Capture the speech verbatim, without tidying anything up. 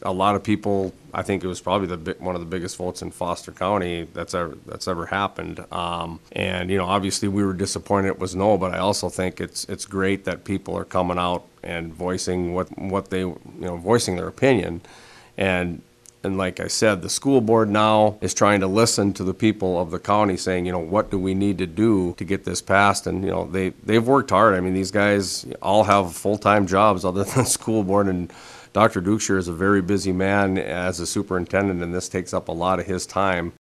a lot of people, I think it was probably the big, one of the biggest votes in Foster County that's ever that's ever happened. Um, and you know, obviously we were disappointed it was no, but I also think it's it's great that people are coming out and voicing what what they you know voicing their opinion. And and like I said, the school board now is trying to listen to the people of the county saying, you know, what do we need to do to get this passed? And, you know, they, they've worked hard. I mean, these guys all have full-time jobs other than the school board, and Doctor Dukeshire is a very busy man as a superintendent, and this takes up a lot of his time.